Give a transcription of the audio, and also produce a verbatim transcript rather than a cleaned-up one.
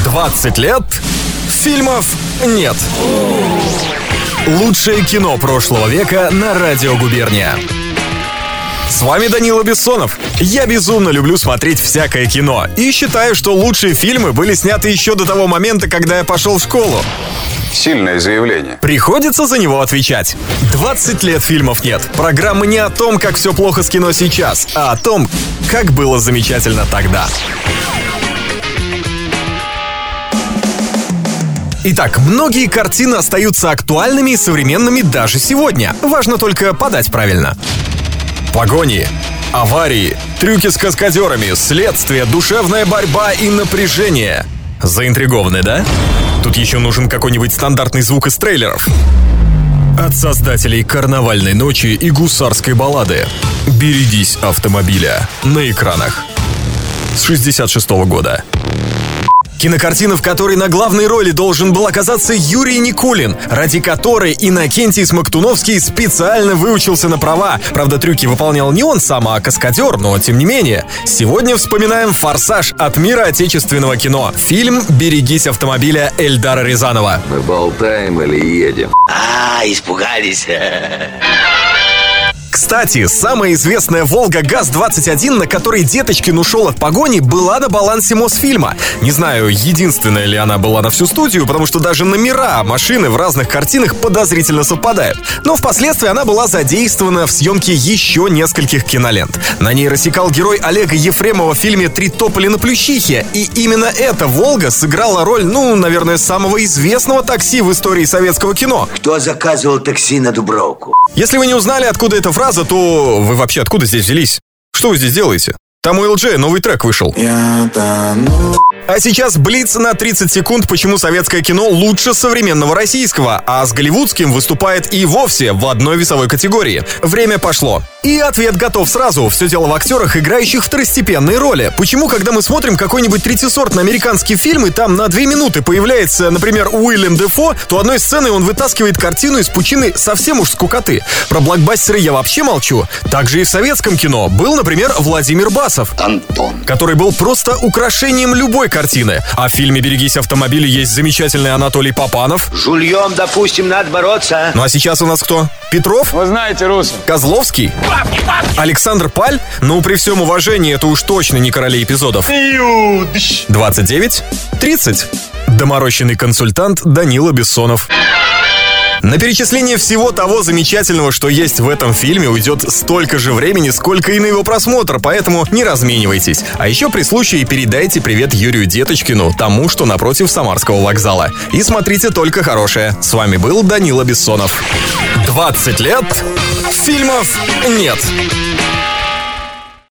двадцать лет фильмов нет. Лучшее кино прошлого века на Радио Губерния. С вами Данила Бессонов. Я безумно люблю смотреть всякое кино и считаю, что лучшие фильмы были сняты еще до того момента, когда я пошел в школу. Сильное заявление. Приходится за него отвечать. двадцать лет фильмов нет. Программа не о том, как все плохо с кино сейчас, а о том, как было замечательно тогда. Итак, многие картины остаются актуальными и современными даже сегодня. Важно только подать правильно. Погони, аварии, трюки с каскадерами, следствие, душевная борьба и напряжение. Заинтригованы, да? Тут еще нужен какой-нибудь стандартный звук из трейлеров. От создателей «Карнавальной ночи» и «Гусарской баллады» «Берегись автомобиля» на экранах с шестьдесят шестого года. Кинокартина, в которой на главной роли должен был оказаться Юрий Никулин, ради которой Иннокентий Смоктуновский специально выучился на права. Правда, трюки выполнял не он сам, а каскадер, но тем не менее. Сегодня вспоминаем «Форсаж» от мира отечественного кино. Фильм «Берегись автомобиля» Эльдара Рязанова. Мы болтаем или едем? А, испугались. Кстати, самая известная «Волга ГАЗ двадцать один», на которой Деточкин ушел от погони, была на балансе Мосфильма. Не знаю, единственная ли она была на всю студию, потому что даже номера машины в разных картинах подозрительно совпадают. Но впоследствии она была задействована в съемке еще нескольких кинолент. На ней рассекал герой Олега Ефремова в фильме «Три тополя на Плющихе». И именно эта «Волга» сыграла роль, ну, наверное, самого известного такси в истории советского кино. Кто заказывал такси на Дубровку? Если вы не узнали, откуда эта фраза, то вы вообще откуда здесь взялись? Что вы здесь делаете? Там у эл джей новый трек вышел. А сейчас блиц на тридцать секунд, почему советское кино лучше современного российского, а с голливудским выступает и вовсе в одной весовой категории. Время пошло. И ответ готов сразу. Все дело в актерах, играющих второстепенные роли. Почему, когда мы смотрим какой-нибудь третьесортный американский фильм, и там на две минуты появляется, например, Уильям Дефо, то одной сценой он вытаскивает картину из пучины совсем уж скукоты. Про блокбастеры я вообще молчу. Также и в советском кино был, например, Владимир Басов, Антон, который был просто украшением любой картины. А в фильме «Берегись автомобиля» есть замечательный Анатолий Папанов. Жульем, допустим, надо бороться. Ну а сейчас у нас кто? Петров? Вы знаете, Руслан. Козловский? Александр Паль? Ну, при всем уважении, это уж точно не короли эпизодов. двадцать девять тридцать. Доморощенный консультант Данила Бессонов. На перечисление всего того замечательного, что есть в этом фильме, уйдет столько же времени, сколько и на его просмотр, поэтому не разменивайтесь. А еще при случае передайте привет Юрию Деточкину, тому, что напротив Самарского вокзала. И смотрите только хорошее. С вами был Данила Бессонов. двадцать лет фильмов нет.